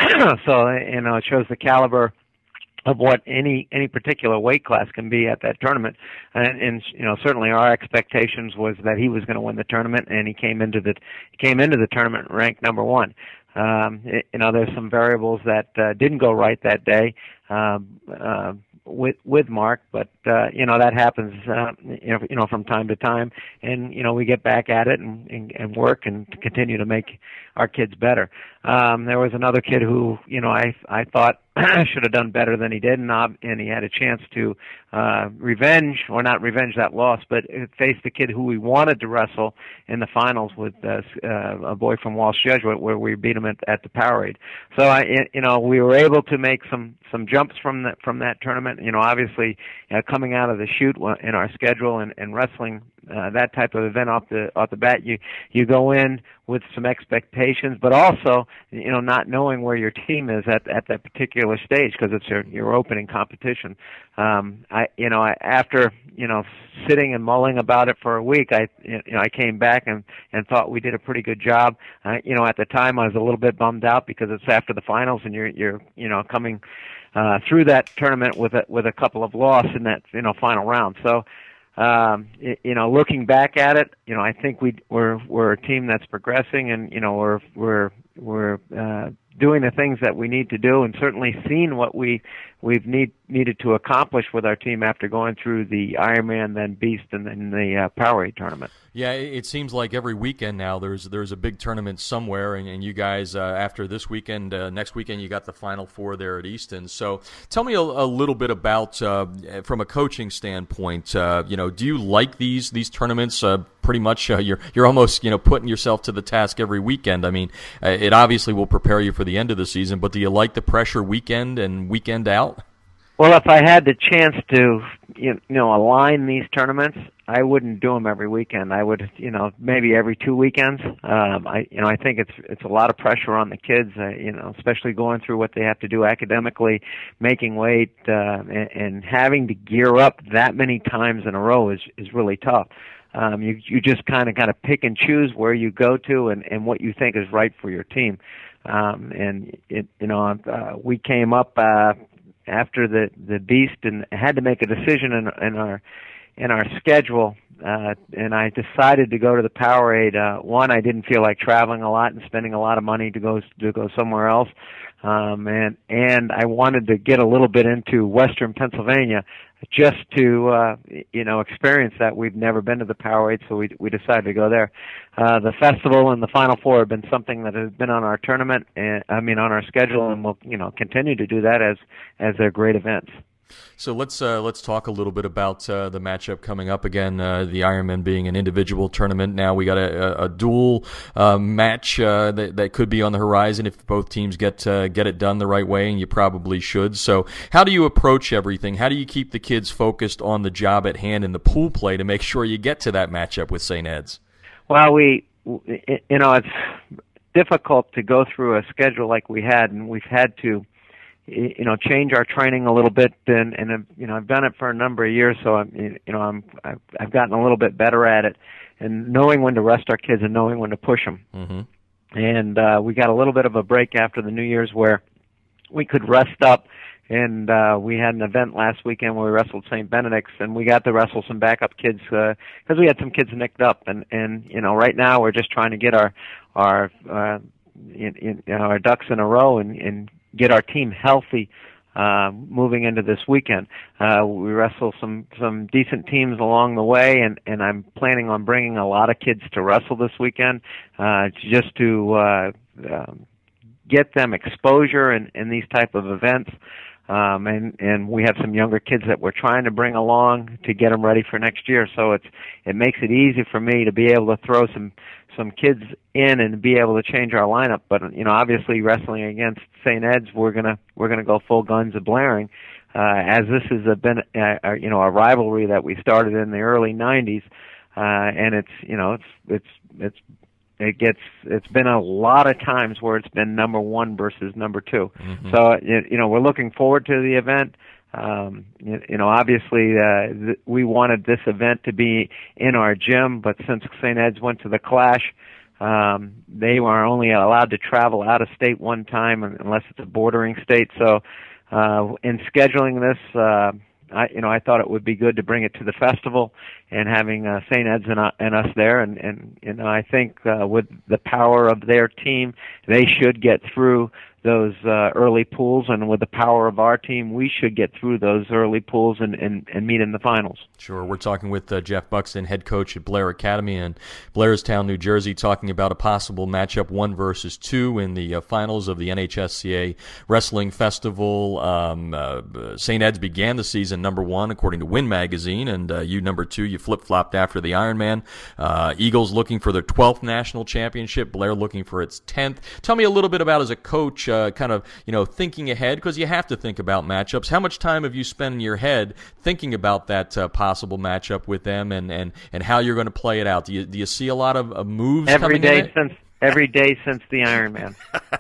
Speaker 7: So you know it shows the caliber of what any any particular weight class can be at that tournament, and, and you know certainly our expectations was that he was going to win the tournament, and he came into the came into the tournament ranked number one. Um, it, you know, there's some variables that uh, didn't go right that day um, uh, with with Mark, but uh, you know that happens, uh, you know, you know, from time to time, and you know we get back at it and, and, and work and continue to make our kids better. Um, there was another kid who, you know, I I thought should have done better than he did, and, uh, and he had a chance to uh, revenge, or not revenge that loss, but face the kid who we wanted to wrestle in the finals with uh, uh, a boy from Walsh Jesuit, where we beat him at, at the Powerade. So I, you know, we were able to make some some jumps from that from that tournament. You know, obviously uh, coming out of the chute in our schedule and, and wrestling uh, that type of event off the off the bat, you you go in with some expectations, but also, you know, not knowing where your team is at at that particular stage, because it's your your opening competition. Um, I, you know, I, after you know sitting and mulling about it for a week, I, you know, I came back and and thought we did a pretty good job. Uh, you know, at the time I was a little bit bummed out because it's after the finals and you're you're you know coming uh, through that tournament with a with a couple of losses in that you know final round. So. Um, you know, looking back at it, you know, I think we we're we're a team that's progressing, and you know, we're we're we're uh, doing the things that we need to do, and certainly seen what we we've need needed to accomplish with our team after going through the Ironman, then Beast, and then the uh, Powerade tournament.
Speaker 4: Yeah, it seems like every weekend now there's there's a big tournament somewhere, and, and you guys, uh, after this weekend, uh, next weekend you got the Final Four there at Easton. So tell me a, a little bit about, uh, from a coaching standpoint, uh, you know, do you like these these tournaments? Uh, pretty much uh, you're you're almost, you know, putting yourself to the task every weekend. I mean, uh, it obviously will prepare you for the end of the season, but do you like the pressure weekend and weekend out?
Speaker 7: Well, if I had the chance to, you know, align these tournaments, I wouldn't do them every weekend. I would, you know, maybe every two weekends. Um, I, you know, I think it's it's a lot of pressure on the kids, uh, you know, especially going through what they have to do academically, making weight, uh, and, and having to gear up that many times in a row is is really tough. Um, you you just kind of kind of pick and choose where you go to and, and what you think is right for your team. Um, and it, you know, uh, we came up. Uh, after the the Beast and had to make a decision in, in our in our schedule, uh, and I decided to go to the Powerade. Uh, one, I didn't feel like traveling a lot and spending a lot of money to go to go somewhere else, um, and and I wanted to get a little bit into Western Pennsylvania, just to uh, you know experience that. We've never been to the Powerade, so we we decided to go there. Uh, the festival and the Final Four have been something that has been on our tournament, and I mean on our schedule, and we'll you know continue to do that as as they're great events.
Speaker 4: So let's uh, let's talk a little bit about uh, the matchup coming up again. Uh, the Ironman being an individual tournament now, we got a, a dual uh, match uh, that that could be on the horizon if both teams get uh, get it done the right way, and you probably should. So how do you approach everything? How do you keep the kids focused on the job at hand in the pool play to make sure you get to that matchup with Saint Ed's?
Speaker 7: Well, we you know it's difficult to go through a schedule like we had, and we've had to. You know, change our training a little bit, and, and you know, I've done it for a number of years, so I'm, you know, I'm, I've, I've gotten a little bit better at it, and knowing when to rest our kids and knowing when to push them.
Speaker 4: Mm-hmm.
Speaker 7: And uh, we got a little bit of a break after the New Year's where we could rest up, and uh, we had an event last weekend where we wrestled Saint Benedict's, and we got to wrestle some backup kids because uh, we had some kids nicked up, and and you know, right now we're just trying to get our our uh, in, in, you know, our ducks in a row and. and get our team healthy uh, moving into this weekend. Uh, we wrestle some some decent teams along the way, and, and I'm planning on bringing a lot of kids to wrestle this weekend uh, just to uh, um, get them exposure in, in these type of events. Um, and, and we have some younger kids that we're trying to bring along to get them ready for next year. So it's it makes it easy for me to be able to throw some some kids in and be able to change our lineup. But you know, obviously, wrestling against Saint Ed's, we're gonna we're gonna go full guns a blaring, uh, as this has a been a, a, you know a rivalry that we started in the early nineties, uh, and it's you know it's it's it's. It gets. It's been a lot of times where it's been number one versus number two.
Speaker 4: Mm-hmm.
Speaker 7: So you know we're looking forward to the event. Um, you, you know, obviously uh, th- we wanted this event to be in our gym, but since Saint Ed's went to the Clash, um, they were only allowed to travel out of state one time unless it's a bordering state. So uh, in scheduling this. Uh, I, you know, I thought it would be good to bring it to the festival and having uh, Saint Ed's and, uh, and us there. And, and you know, I think uh, with the power of their team, they should get through those uh, early pools, and with the power of our team, we should get through those early pools and, and, and meet in the finals.
Speaker 4: Sure. We're talking with uh, Jeff Buxton, head coach at Blair Academy in Blairstown, New Jersey, talking about a possible matchup one versus two in the uh, finals of the N H S C A Wrestling Festival. Um, uh, Saint Ed's began the season number one, according to Win Magazine, and uh, you number two. You flip-flopped after the Ironman. Uh, Eagles looking for their twelfth national championship. Blair looking for its tenth. Tell me a little bit about, as a coach, uh, kind of, you know, thinking ahead, because you have to think about matchups. How much time have you spent in your head thinking about that uh, possible matchup with them, and, and, and how you're going to play it out? Do you do you see a lot of uh, moves
Speaker 7: every
Speaker 4: coming
Speaker 7: day
Speaker 4: in it?
Speaker 7: since every day since the Ironman?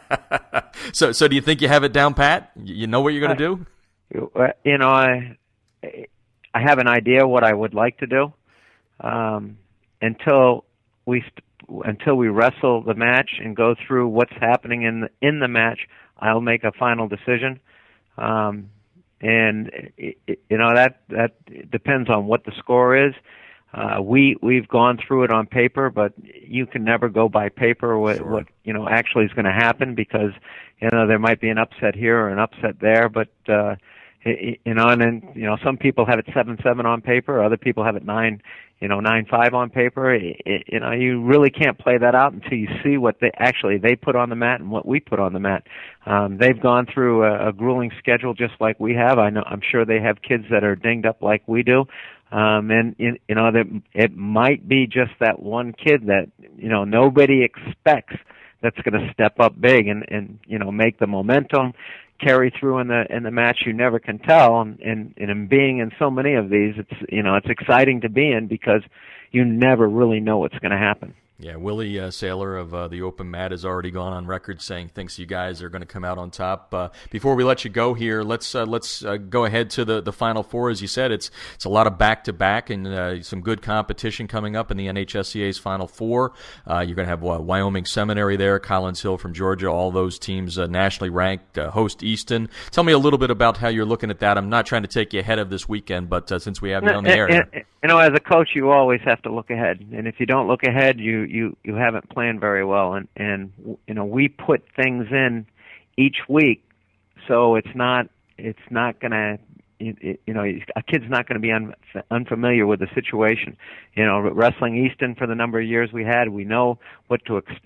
Speaker 4: so so do you think you have it down pat? You know what you're going to
Speaker 7: do? You know, I I have an idea what I would like to do. Um, until we st- until we wrestle the match and go through what's happening in the, in the match, I'll make a final decision. Um, and it, it, you know that that depends on what the score is. Uh, we we've gone through it on paper, but you can never go by paper what,
Speaker 4: Sure.
Speaker 7: what you know actually is going to happen, because you know there might be an upset here or an upset there, but uh, it, you know, and then you know some people have it seven seven on paper, other people have it nine. You know, nine five on paper. It, it, you know, you really can't play that out until you see what they actually they put on the mat and what we put on the mat. Um, they've gone through a, a grueling schedule just like we have. I know, I'm sure they have kids that are dinged up like we do. Um, and you know, that it might be just that one kid that you know nobody expects that's going to step up big and and you know make the momentum carry through in the in the match. You never can tell, and, and and in being in so many of these, it's you know it's exciting to be in because you never really know what's going to happen.
Speaker 4: Yeah, Willie uh, Saylor of uh, the Open Mat has already gone on record saying thinks you guys are going to come out on top. Uh, before we let you go here, let's uh, let's uh, go ahead to the, the Final Four. As you said, it's it's a lot of back to back and uh, some good competition coming up in the N H S C A's Final Four. Uh, you're going to have uh, Wyoming Seminary there, Collins Hill from Georgia, all those teams uh, nationally ranked. Uh, host Easton. Tell me a little bit about how you're looking at that. I'm not trying to take you ahead of this weekend, but uh, since we have you on the air,
Speaker 7: and, and, you know, as a coach, you always have to look ahead, and if you don't look ahead, you you you haven't planned very well. And and you know, we put things in each week, so it's not it's not going to. You know, a kid's not going to be un, unfamiliar with the situation. You know, wrestling Easton for the number of years we had, we know what to expect.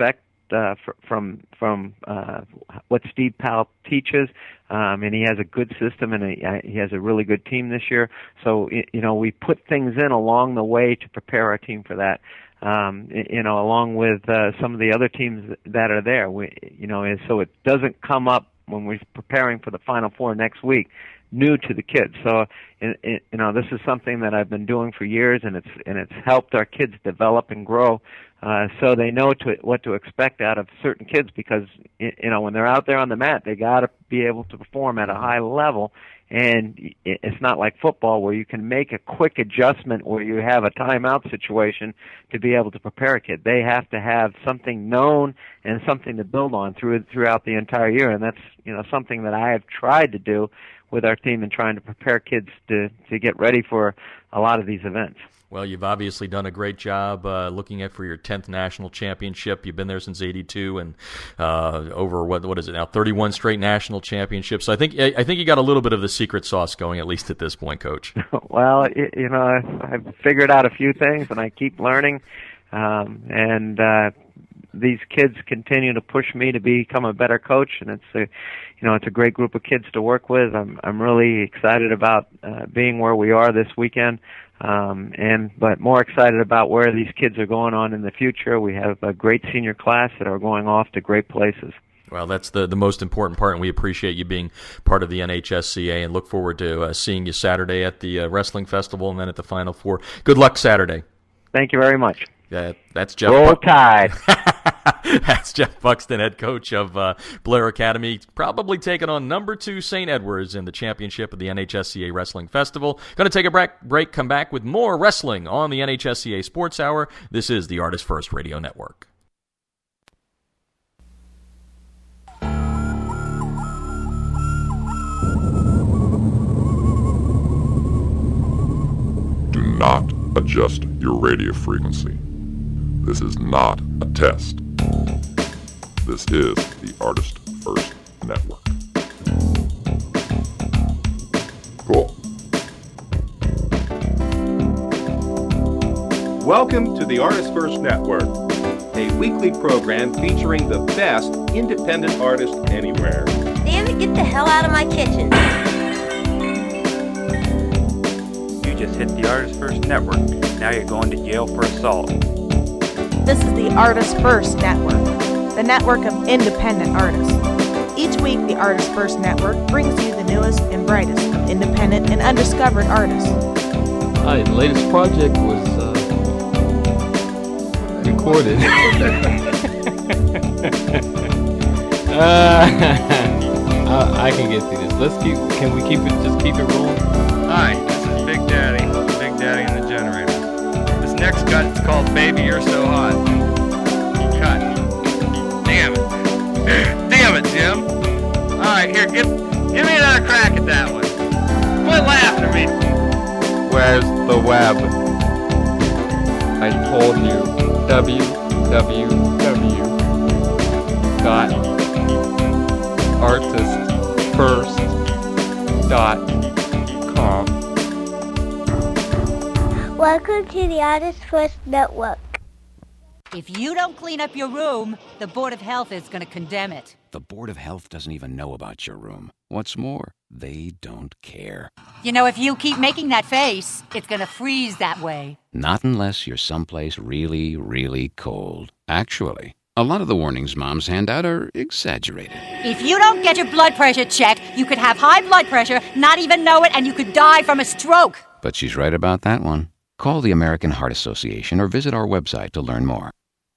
Speaker 7: uh, fr- from from uh, what Steve Powell teaches, um, and he has a good system, and a, he has a really good team this year. So you know, we put things in along the way to prepare our team for that. Um, you know, along with uh, some of the other teams that are there. We, you know, and so it doesn't come up when we're preparing for the Final Four next week, new to the kids. So, it, it, you know, this is something that I've been doing for years, and it's and it's helped our kids develop and grow, uh, so they know to, what to expect out of certain kids. Because you know, when they're out there on the mat, they got to be able to perform at a high level. And it's not like football where you can make a quick adjustment where you have a timeout situation to be able to prepare a kid. They have to have something known and something to build on through throughout the entire year, and that's you know something that I have tried to do with our team in trying to prepare kids to to get ready for a lot of these events.
Speaker 4: Well, you've obviously done a great job uh, looking at for your tenth national championship. You've been there since eighty-two, and uh, over what what is it now, thirty-one straight national championships. So I think I think you got a little bit of the secret sauce going, at least at this point, Coach.
Speaker 7: Well, you know, I've figured out a few things, and I keep learning, um, and uh, these kids continue to push me to become a better coach, and it's a, you know, it's a great group of kids to work with. I'm I'm really excited about uh, being where we are this weekend. Um, and but more excited about where these kids are going on in the future. We have a great senior class that are going off to great places.
Speaker 4: Well, that's the, the most important part, and we appreciate you being part of the N H S C A and look forward to uh, seeing you Saturday at the uh, Wrestling Festival and then at the Final Four. Good luck Saturday.
Speaker 7: Thank you very much.
Speaker 4: Uh, that's Jeff.
Speaker 7: Roll Tide.
Speaker 4: That's Jeff Buxton, head coach of uh, Blair Academy, probably taking on number two Saint Edwards in the championship of the N H S C A Wrestling Festival. Going to take a break, break, come back with more wrestling on the N H S C A Sports Hour. This is the Artist First Radio Network.
Speaker 8: Do not adjust your radio frequency. This is not a test. This is the Artist First Network. Cool.
Speaker 9: Welcome to the Artist First Network, a weekly program featuring the best independent artists anywhere.
Speaker 10: Damn it, get the hell out of my kitchen.
Speaker 11: You just hit the Artist First Network. Now you're going to jail for assault.
Speaker 12: This is the Artist First Network, the network of independent artists. Each week, the Artist First Network brings you the newest and brightest of independent and undiscovered artists.
Speaker 13: Hi, the latest project was uh, recorded. uh, I, I can get through this. Let's keep. Can we keep it? Just keep it rolling.
Speaker 14: Hi, this is Big Daddy, Big Daddy and the Generator. This next cut is called "Baby You're So Hot." Cut. Damn it. Damn it, Jim. All right, here, give give me another crack at that one. Quit laughing at me.
Speaker 13: Where's the web? I told you. w w w dot artist first dot com.
Speaker 10: Welcome to the Artist First Network.
Speaker 15: If you don't clean up your room, the Board of Health is going to condemn it.
Speaker 16: The Board of Health doesn't even know about your room. What's more, they don't care.
Speaker 15: You know, if you keep making that face, it's going to freeze that way.
Speaker 16: Not unless you're someplace really, really cold. Actually, a lot of the warnings moms hand out are exaggerated.
Speaker 15: If you don't get your blood pressure checked, you could have high blood pressure, not even know it, and you could die from a stroke.
Speaker 16: But she's right about that one. Call the American Heart Association or visit our website to learn more.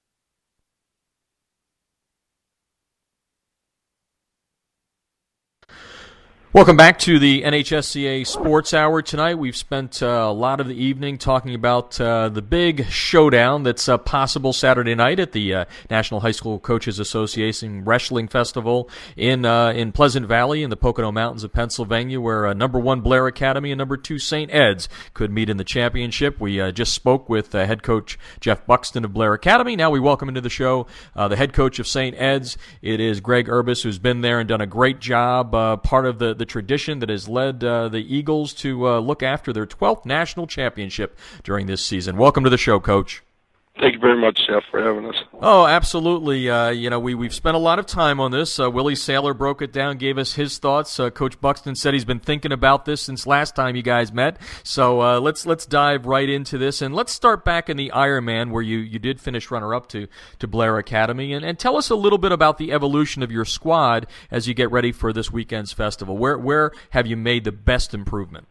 Speaker 4: Welcome back to the N H S C A Sports Hour. Tonight we've spent uh, a lot of the evening talking about uh, the big showdown that's uh, possible Saturday night at the uh, National High School Coaches Association Wrestling Festival in uh, in Pleasant Valley in the Pocono Mountains of Pennsylvania, where uh, number one Blair Academy and number two Saint Ed's could meet in the championship. We uh, just spoke with uh, head coach Jeff Buxton of Blair Academy. Now we welcome into the show uh, the head coach of Saint Ed's. It is Greg Urbis, who's been there and done a great job, uh, part of the the tradition that has led uh, the Eagles to uh, look after their twelfth national championship during this season. Welcome to the show, Coach.
Speaker 17: Thank you very much, Jeff, for having us.
Speaker 4: Oh, absolutely. Uh, you know, we, we've spent a lot of time on this. Uh, Willie Saylor broke it down, gave us his thoughts. Uh, Coach Buxton said he's been thinking about this since last time you guys met. So uh, let's let's dive right into this. And let's start back in the Ironman where you, you did finish runner-up to, to Blair Academy. And, and tell us a little bit about the evolution of your squad as you get ready for this weekend's festival. Where, where have you made the best improvement?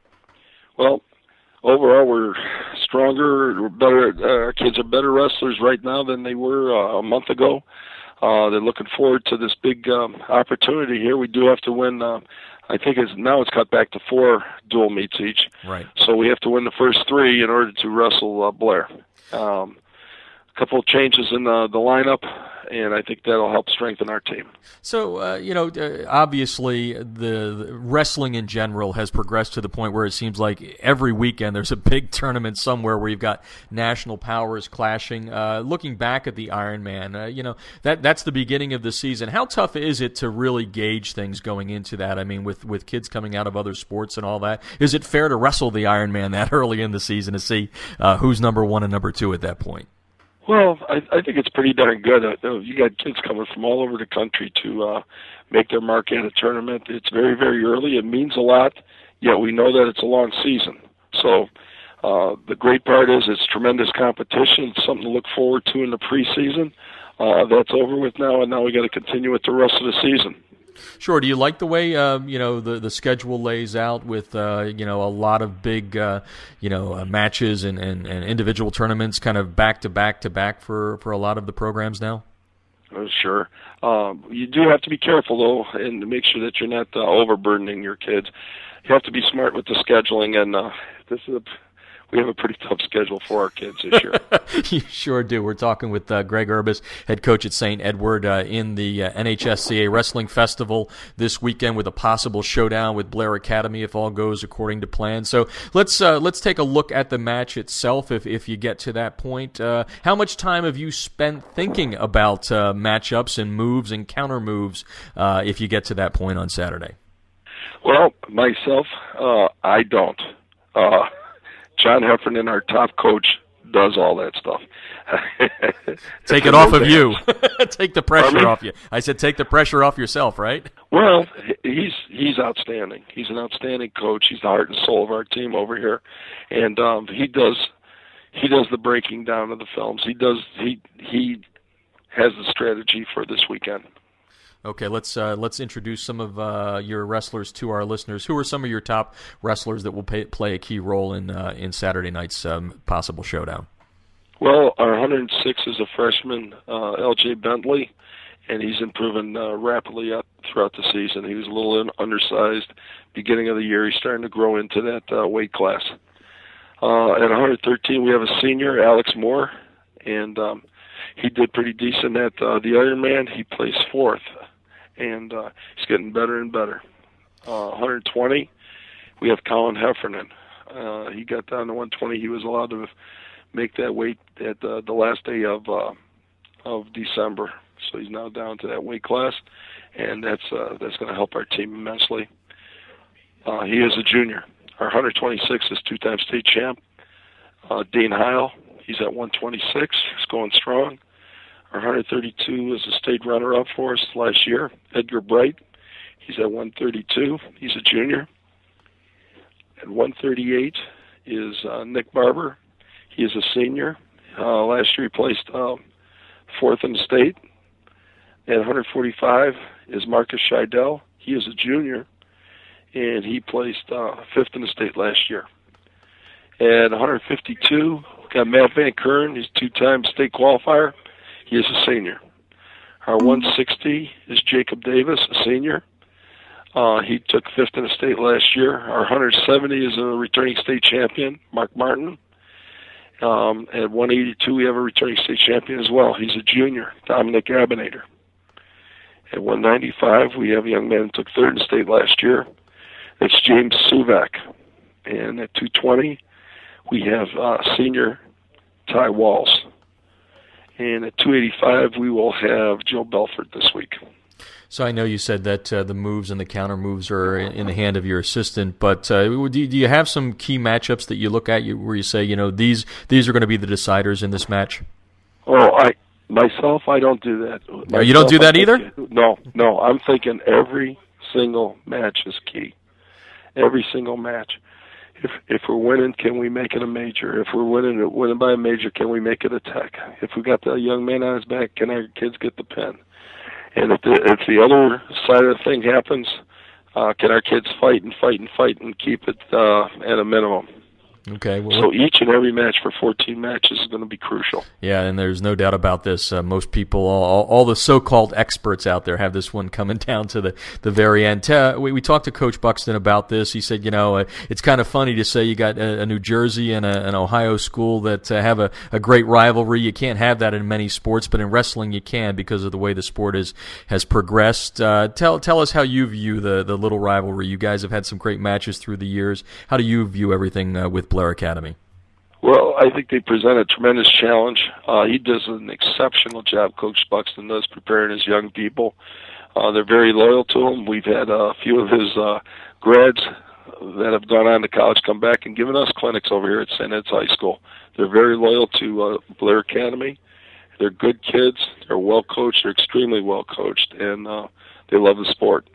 Speaker 17: Well, overall, we're stronger, we're better. Uh, our kids are better wrestlers right now than they were uh, a month ago. Uh, they're looking forward to this big um, opportunity here. We do have to win. Uh, I think it's now it's cut back to four dual meets each.
Speaker 4: Right.
Speaker 17: So we have to win the first three in order to wrestle uh, Blair. Um, a couple of changes in the, the lineup, and I think that'll help strengthen our team.
Speaker 4: So, uh, you know, uh, obviously the, the wrestling in general has progressed to the point where it seems like every weekend there's a big tournament somewhere where you've got national powers clashing. Uh, looking back at the Ironman, uh, you know, that that's the beginning of the season. How tough is it to really gauge things going into that? I mean, with, with kids coming out of other sports and all that, is it fair to wrestle the Ironman that early in the season to see uh, who's number one and number two at that point?
Speaker 17: Well, I, I think it's pretty darn good. Uh, you got kids coming from all over the country to uh, make their mark at a tournament. It's very, very early. It means a lot, yet we know that it's a long season. So uh, the great part is it's tremendous competition. It's something to look forward to in the preseason. Uh, that's over with now, and now we got to continue with the rest of the season.
Speaker 4: Sure. Do you like the way um, you know the the schedule lays out with uh, you know a lot of big uh, you know uh, matches and, and, and individual tournaments kind of back to back to back for, for a lot of the programs now?
Speaker 17: Oh, sure. Um, you do have to be careful though, and to make sure that you're not uh, overburdening your kids. You have to be smart with the scheduling, and uh, this is a we have a pretty tough schedule for our kids this year.
Speaker 4: You sure do. We're talking with uh, Greg Urbis, head coach at Saint Edward, uh, in the uh, N H S C A Wrestling Festival this weekend with a possible showdown with Blair Academy if all goes according to plan. So let's uh, let's take a look at the match itself if, if you get to that point. Uh, how much time have you spent thinking about uh, matchups and moves and counter moves uh, if you get to that point on Saturday?
Speaker 17: Well, myself, uh, I don't. Uh John Heffernan, our top coach, does all that stuff.
Speaker 4: Take it off of you. Take the pressure off you. I said take the pressure off yourself, right?
Speaker 17: Well, he's he's outstanding. He's an outstanding coach. He's the heart and soul of our team over here, and um, he does he does the breaking down of the films. He does he he has the strategy for this weekend.
Speaker 4: Okay, let's uh, let's introduce some of uh, your wrestlers to our listeners. Who are some of your top wrestlers that will pay, play a key role in uh, in Saturday night's um, possible showdown?
Speaker 17: Well, our one hundred six is a freshman, uh, L J Bentley, and he's improving uh, rapidly up throughout the season. He was a little undersized beginning of the year. He's starting to grow into that uh, weight class. Uh, at one hundred thirteen, we have a senior, Alex Moore, and um, he did pretty decent at uh, the Ironman. He placed fourth. And uh, he's getting better and better. Uh, one hundred twenty, we have Colin Heffernan. Uh, he got down to one twenty. He was allowed to make that weight at the, the last day of uh, of December. So he's now down to that weight class, and that's uh, that's going to help our team immensely. Uh, he is a junior. Our one hundred twenty-six is two-time state champ. Uh, Dean Heil, he's at one twenty-six. He's going strong. Our one hundred thirty-two is a state runner-up for us last year. Edgar Bright, he's at one thirty-two. He's a junior. At one thirty-eight is uh, Nick Barber. He is a senior. Uh, last year he placed uh, fourth in the state. At one forty-five is Marcus Scheidel. He is a junior, and he placed uh, fifth in the state last year. At one fifty-two, got Matt Van Kern. He's a two-time state qualifier. He is a senior. Our one sixty is Jacob Davis, a senior. Uh, he took fifth in the state last year. Our one seventy is a returning state champion, Mark Martin. Um, at one eighty-two, we have a returning state champion as well. He's a junior, Dominic Abinator. At one ninety-five, we have a young man who took third in the state last year. That's James Suvak. And at two twenty, we have uh, senior Ty Walls. And at two eighty-five, we will have Joe Belfort this week.
Speaker 4: So I know you said that uh, the moves and the counter moves are in the hand of your assistant, but uh, do, do you have some key matchups that you look at you, where you say, you know, these these are going to be the deciders in this match?
Speaker 17: Oh, I myself, I don't do that. Myself,
Speaker 4: no, you don't do that
Speaker 17: I'm
Speaker 4: either?
Speaker 17: Thinking, no, no. I'm thinking every single match is key. Every single match. If if we're winning, can we make it a major? If we're winning winning by a major, can we make it a tech? If we got the young man on his back, can our kids get the pin? And if the, if the other side of the thing happens, uh, can our kids fight and fight and fight and keep it uh, at a minimum?
Speaker 4: Okay. Well,
Speaker 17: so each and every match for fourteen matches is going to be crucial.
Speaker 4: Yeah, and there's no doubt about this. Uh, most people, all, all the so-called experts out there, have this one coming down to the, the very end. Uh, we, we talked to Coach Buxton about this. He said, you know, uh, it's kind of funny to say you got a, a New Jersey and a, an Ohio school that uh, have a, a great rivalry. You can't have that in many sports, but in wrestling you can because of the way the sport is, has progressed. Uh, tell tell us how you view the, the little rivalry. You guys have had some great matches through the years. How do you view everything uh, with Blair Academy?
Speaker 17: Well, I think they present a tremendous challenge. Uh, he does an exceptional job, Coach Buxton does, preparing his young people. Uh, they're very loyal to him. We've had a few of his uh, grads that have gone on to college come back and given us clinics over here at Saint Ed's High School. They're very loyal to uh, Blair Academy. They're good kids. They're well coached. They're extremely well coached, and uh, they love the sport.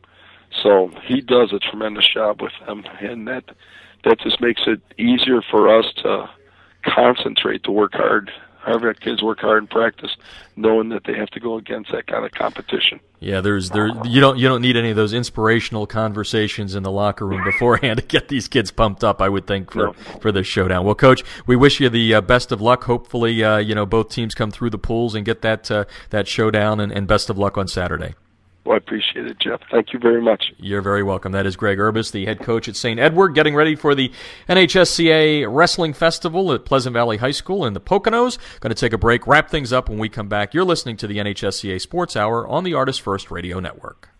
Speaker 17: So he does a tremendous job with them, and that that just makes it easier for us to concentrate, to work hard, have our kids work hard and practice, knowing that they have to go against that kind of competition.
Speaker 4: Yeah, there's there you don't you don't need any of those inspirational conversations in the locker room beforehand to get these kids pumped up, I would think, for
Speaker 17: No.
Speaker 4: for this showdown. Well, Coach, we wish you the uh, best of luck. Hopefully, uh, you know, both teams come through the pools and get that uh, that showdown, and, and best of luck on Saturday.
Speaker 17: Well, I appreciate it, Jeff. Thank you very much.
Speaker 4: You're very welcome. That is Greg Urbis, the head coach at Saint Edward, getting ready for the N H S C A Wrestling Festival at Pleasant Valley High School in the Poconos. Going to take a break, wrap things up when we come back. You're listening to the N H S C A Sports Hour on the Artist First Radio Network.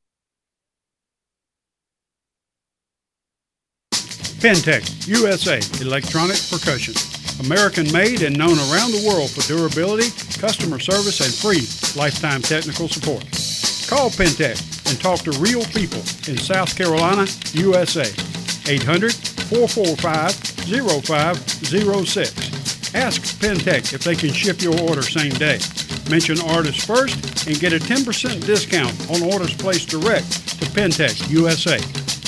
Speaker 18: Pentec U S A Electronic Percussion. American-made and known around the world for durability, customer service, and free lifetime technical support. Call Pentec and talk to real people in South Carolina, U S A. eight hundred, four four five, zero five zero six. Ask Pentec if they can ship your order same day. Mention Artist First and get a ten percent discount on orders placed direct to Pentec U S A.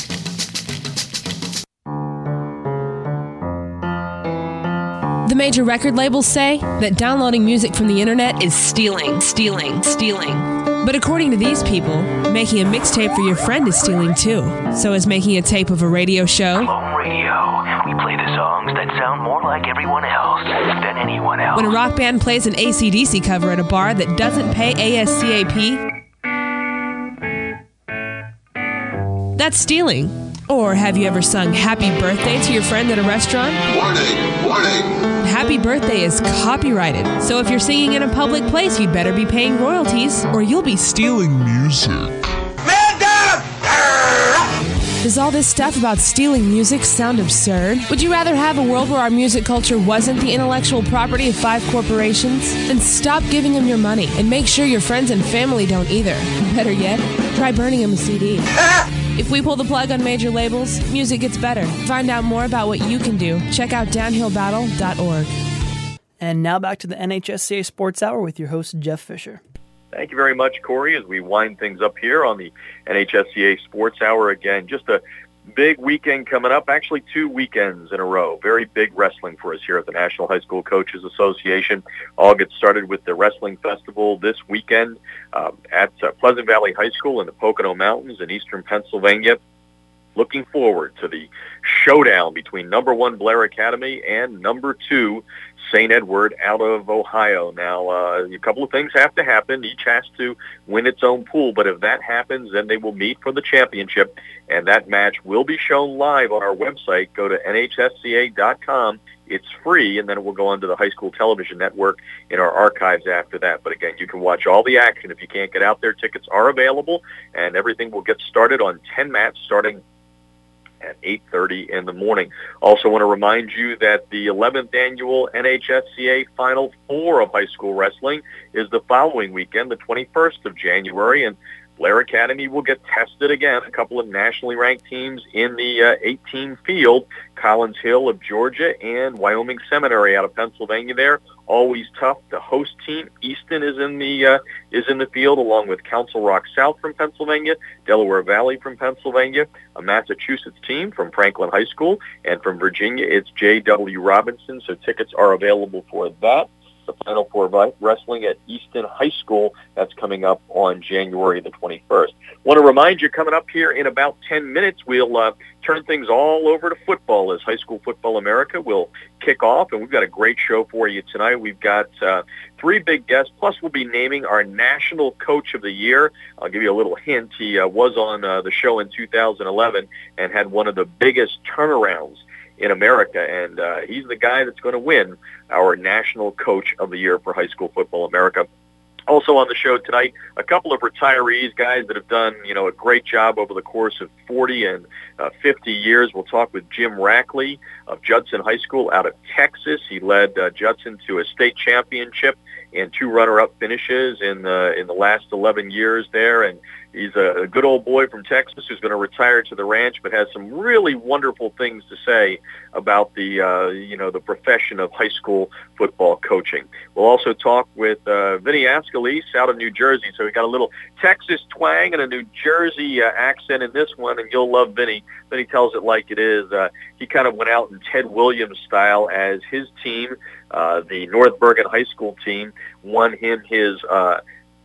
Speaker 19: The major record labels say that downloading music from the internet is stealing, stealing, stealing. But according to these people, making a mixtape for your friend is stealing too. So is making a tape of a radio show.
Speaker 20: Clone Radio. We play the songs that sound more like everyone else than anyone else.
Speaker 19: When a rock band plays an A C D C cover at a bar that doesn't pay A S C A P, that's stealing. Or have you ever sung Happy Birthday to your friend at a restaurant?
Speaker 21: Warning! Warning!
Speaker 19: Happy Birthday is copyrighted, so if you're singing in a public place, you'd better be paying royalties, or you'll be stealing music. Man down! Does all this stuff about stealing music sound absurd? Would you rather have a world where our music culture wasn't the intellectual property of five corporations? Then stop giving them your money, and make sure your friends and family don't either. Better yet, try burning them a C D. If we pull the plug on major labels, music gets better. Find out more about what you can do. Check out downhill battle dot org.
Speaker 1: And now back to the N H S C A Sports Hour with your host, Jeff Fisher.
Speaker 2: Thank you very much, Corey, as we wind things up here on the N H S C A Sports Hour. Again, just a big weekend coming up, actually two weekends in a row. Very big wrestling for us here at the National High School Coaches Association. All gets started with the Wrestling Festival this weekend um, at uh, Pleasant Valley High School in the Pocono Mountains in eastern Pennsylvania. Looking forward to the showdown between number one Blair Academy and number two Saint Edward out of Ohio. Now, uh, a couple of things have to happen. Each has to win its own pool, but if that happens, then they will meet for the championship, and that match will be shown live on our website. Go to N H S C A dot com. It's free, and then it will go onto the high school television network in our archives after that. But again, you can watch all the action. If you can't get out there, tickets are available, and everything will get started on ten mats starting at eight thirty in the morning. Also want to remind you that the eleventh annual N H S C A Final Four of high school wrestling is the following weekend, the twenty-first of January, and Blair Academy will get tested again. A couple of nationally ranked teams in the uh, eighteen field, Collins Hill of Georgia and Wyoming Seminary out of Pennsylvania there. Always tough. The host team, Easton, is in the uh, is in the field, along with Council Rock South from Pennsylvania, Delaware Valley from Pennsylvania, a Massachusetts team from Franklin High School, and from Virginia, it's J W Robinson, so tickets are available for that. The Final Four Wrestling at Easton High School. That's coming up on January the twenty-first. Want to remind you, coming up here in about ten minutes, we'll uh, turn things all over to football as High School Football America will kick off, and we've got a great show for you tonight. We've got uh, three big guests, plus we'll be naming our National Coach of the Year. I'll give you a little hint. He uh, was on uh, the show in two thousand eleven and had one of the biggest turnarounds in America, and uh, he's the guy that's going to win our National Coach of the Year for High School Football America. Also on the show tonight, a couple of retirees, guys that have done, you know, a great job over the course of forty and uh, fifty years. We'll talk with Jim Rackley of Judson High School out of Texas. He led uh, Judson to a state championship and two runner-up finishes in the in the last eleven years there, and he's a, a good old boy from Texas who's going to retire to the ranch, but has some really wonderful things to say about the uh, you know the profession of high school football coaching. We'll also talk with uh, Vinny Ascalise out of New Jersey, so we got a little Texas twang and a New Jersey uh, accent in this one, and you'll love Vinny. Vinny tells it like it is. Uh, he kind of went out in Ted Williams style as his team, uh, the North Bergen High School team, won him his uh,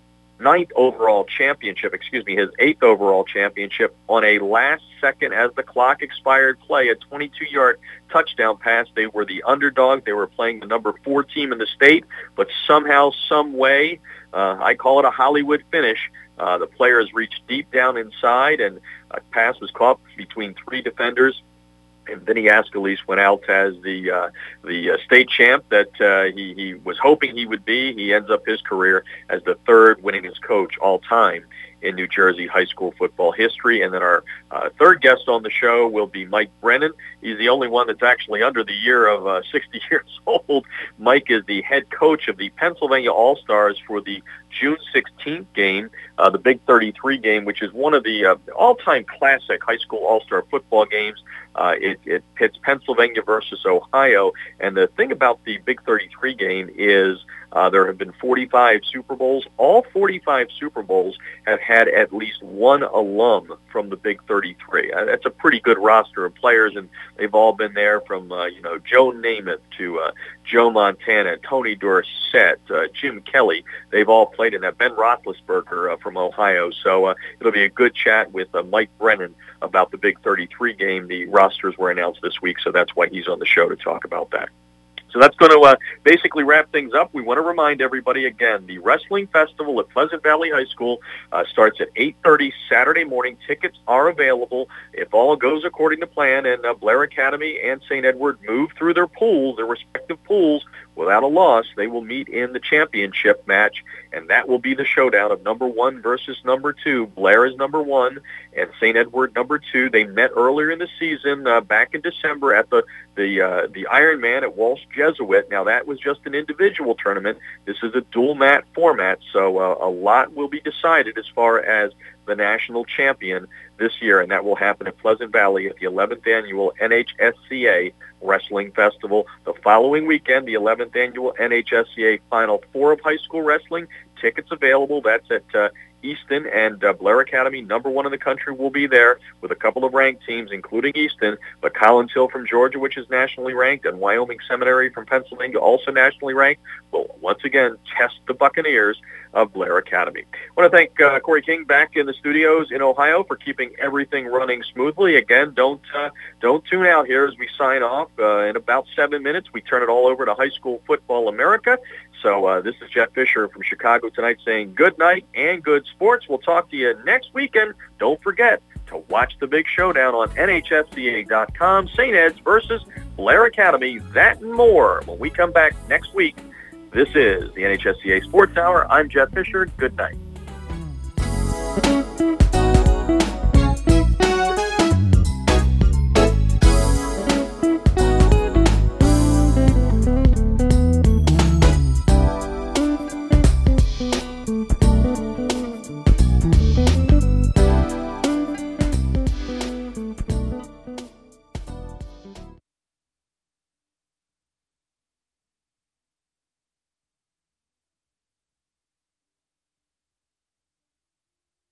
Speaker 2: ninth overall championship, excuse me, his eighth overall championship on a last-second, as the clock expired, play, a twenty-two-yard touchdown pass. They were the underdog. They were playing the number four team in the state, but somehow, some way, uh, I call it a Hollywood finish. Uh, the players reached deep down inside, and a pass was caught between three defenders. And Vinny Ascalise went out as the uh, the uh, state champ that uh, he, he was hoping he would be. He ends up his career as the third winningest coach all time in New Jersey high school football history. And then our uh, third guest on the show will be Mike Brennan. He's the only one that's actually under the year of uh, sixty years old. Mike is the head coach of the Pennsylvania All-Stars for the June sixteenth game, uh, the Big thirty-three game, which is one of the uh, all-time classic high school All-Star football games. Uh, it, it pits Pennsylvania versus Ohio. And the thing about the Big thirty-three game is uh, there have been forty-five Super Bowls. All forty-five Super Bowls have had at least one alum from the Big thirty-three. Uh, that's a pretty good roster of players, and they've all been there from, uh, you know, Joe Namath to uh, Joe Montana, Tony Dorsett, uh, Jim Kelly. They've all played in that. Ben Roethlisberger uh, from Ohio. So uh, it'll be a good chat with uh, Mike Brennan about the Big thirty-three game. The rosters were announced this week, so that's why he's on the show to talk about that. So that's going to uh, basically wrap things up. We want to remind everybody again, the Wrestling Festival at Pleasant Valley High School uh, starts at eight thirty Saturday morning. Tickets are available if all goes according to plan, and uh, Blair Academy and Saint Edward move through their pools, their respective pools, without a loss. They will meet in the championship match, and that will be the showdown of number one versus number two. Blair is number one, and Saint Edward number two. They met earlier in the season, uh, back in December, at the the uh, the Ironman at Walsh Jesuit. Now, that was just an individual tournament. This is a dual mat format, so uh, a lot will be decided as far as the national champion this year, and that will happen at Pleasant Valley at the eleventh Annual N H S C A Wrestling Festival. The following weekend, the eleventh Annual N H S C A Final Four of High School Wrestling. Tickets available. That's at uh, Easton, and uh, Blair Academy, number one in the country, will be there with a couple of ranked teams, including Easton, but Collins Hill from Georgia, which is nationally ranked, and Wyoming Seminary from Pennsylvania, also nationally ranked, will once again test the Buccaneers of Blair Academy. I want to thank uh, Corey King back in the studios in Ohio for keeping everything running smoothly. Again, don't uh, don't tune out here as we sign off. Uh, in about seven minutes, we turn it all over to High School Football America. So uh, this is Jeff Fisher from Chicago Tonight saying good night and good sports. We'll talk to you next weekend. Don't forget to watch the big showdown on N H S C A dot com. Saint Ed's versus Blair Academy. That and more when we come back next week. This is the N H S C A Sports Hour. I'm Jeff Fisher. Good night.